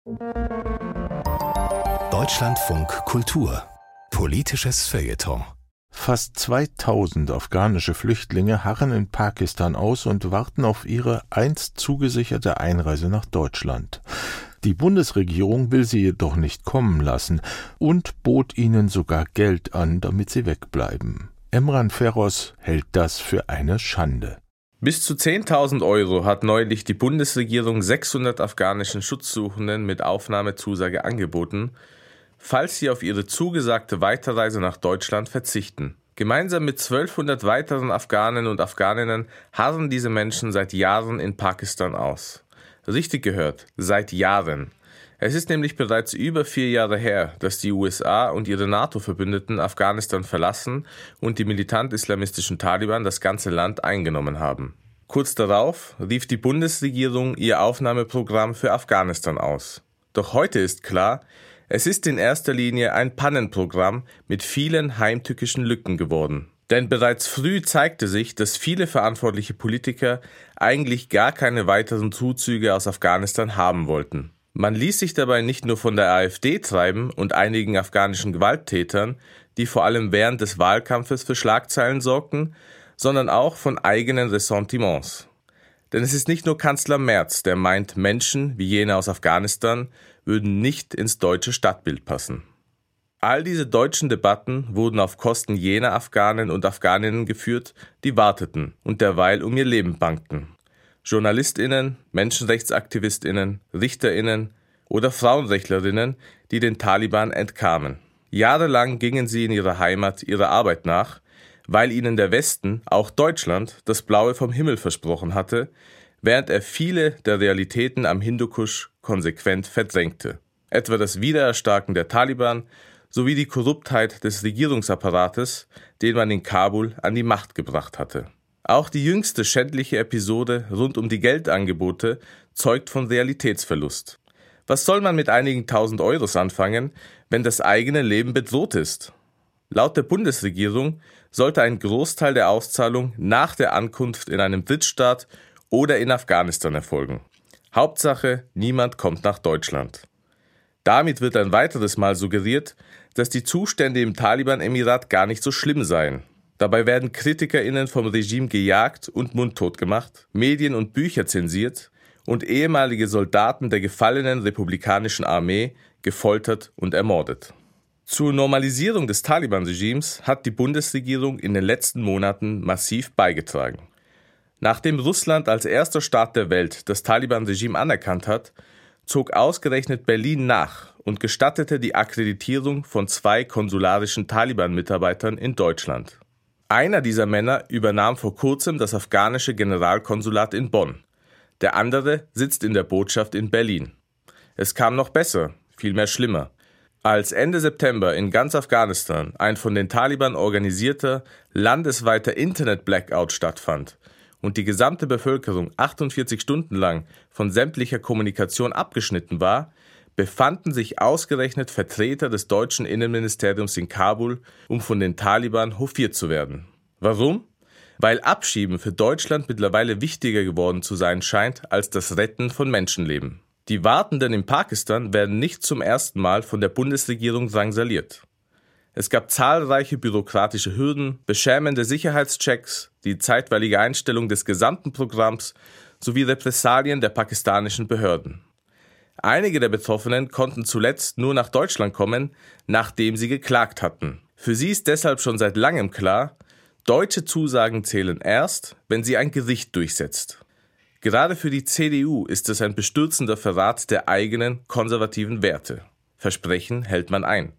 Deutschlandfunk Kultur. Politisches Feuilleton. Fast 2000 afghanische Flüchtlinge harren in Pakistan aus und warten auf ihre einst zugesicherte Einreise nach Deutschland. Die Bundesregierung will sie jedoch nicht kommen lassen und bot ihnen sogar Geld an, damit sie wegbleiben. Emran Feroz hält das für eine Schande. Bis zu 10.000 € hat neulich die Bundesregierung 600 afghanischen Schutzsuchenden mit Aufnahmezusage angeboten, falls sie auf ihre zugesagte Weiterreise nach Deutschland verzichten. Gemeinsam mit 1200 weiteren Afghanen und Afghaninnen harren diese Menschen seit Jahren in Pakistan aus. Richtig gehört, seit Jahren. Es ist nämlich bereits über 4 Jahre her, dass die USA und ihre NATO-Verbündeten Afghanistan verlassen und die militant-islamistischen Taliban das ganze Land eingenommen haben. Kurz darauf rief die Bundesregierung ihr Aufnahmeprogramm für Afghanistan aus. Doch heute ist klar, es ist in erster Linie ein Pannenprogramm mit vielen heimtückischen Lücken geworden. Denn bereits früh zeigte sich, dass viele verantwortliche Politiker eigentlich gar keine weiteren Zuzüge aus Afghanistan haben wollten. Man ließ sich dabei nicht nur von der AfD treiben und einigen afghanischen Gewalttätern, die vor allem während des Wahlkampfes für Schlagzeilen sorgten, sondern auch von eigenen Ressentiments. Denn es ist nicht nur Kanzler Merz, der meint, Menschen wie jene aus Afghanistan würden nicht ins deutsche Stadtbild passen. All diese deutschen Debatten wurden auf Kosten jener Afghanen und Afghaninnen geführt, die warteten und derweil um ihr Leben bangten. JournalistInnen, MenschenrechtsaktivistInnen, RichterInnen oder Frauenrechtlerinnen, die den Taliban entkamen. Jahrelang gingen sie in ihrer Heimat ihrer Arbeit nach, weil ihnen der Westen, auch Deutschland, das Blaue vom Himmel versprochen hatte, während er viele der Realitäten am Hindukusch konsequent verdrängte. Etwa das Wiedererstarken der Taliban sowie die Korruptheit des Regierungsapparates, den man in Kabul an die Macht gebracht hatte. Auch die jüngste schändliche Episode rund um die Geldangebote zeugt von Realitätsverlust. Was soll man mit einigen 1000 € anfangen, wenn das eigene Leben bedroht ist? Laut der Bundesregierung sollte ein Großteil der Auszahlung nach der Ankunft in einem Drittstaat oder in Afghanistan erfolgen. Hauptsache, niemand kommt nach Deutschland. Damit wird ein weiteres Mal suggeriert, dass die Zustände im Taliban-Emirat gar nicht so schlimm seien. Dabei werden KritikerInnen vom Regime gejagt und mundtot gemacht, Medien und Bücher zensiert und ehemalige Soldaten der gefallenen republikanischen Armee gefoltert und ermordet. Zur Normalisierung des Taliban-Regimes hat die Bundesregierung in den letzten Monaten massiv beigetragen. Nachdem Russland als erster Staat der Welt das Taliban-Regime anerkannt hat, zog ausgerechnet Berlin nach und gestattete die Akkreditierung von 2 konsularischen Taliban-Mitarbeitern in Deutschland. Einer dieser Männer übernahm vor kurzem das afghanische Generalkonsulat in Bonn. Der andere sitzt in der Botschaft in Berlin. Es kam noch besser, vielmehr schlimmer. Als Ende September in ganz Afghanistan ein von den Taliban organisierter, landesweiter Internet-Blackout stattfand und die gesamte Bevölkerung 48 Stunden lang von sämtlicher Kommunikation abgeschnitten war, befanden sich ausgerechnet Vertreter des deutschen Innenministeriums in Kabul, um von den Taliban hofiert zu werden. Warum? Weil Abschieben für Deutschland mittlerweile wichtiger geworden zu sein scheint als das Retten von Menschenleben. Die Wartenden in Pakistan werden nicht zum ersten Mal von der Bundesregierung drangsaliert. Es gab zahlreiche bürokratische Hürden, beschämende Sicherheitschecks, die zeitweilige Einstellung des gesamten Programms sowie Repressalien der pakistanischen Behörden. Einige der Betroffenen konnten zuletzt nur nach Deutschland kommen, nachdem sie geklagt hatten. Für sie ist deshalb schon seit langem klar, deutsche Zusagen zählen erst, wenn sie ein Gericht durchsetzt. Gerade für die CDU ist es ein bestürzender Verrat der eigenen konservativen Werte. Versprechen hält man ein.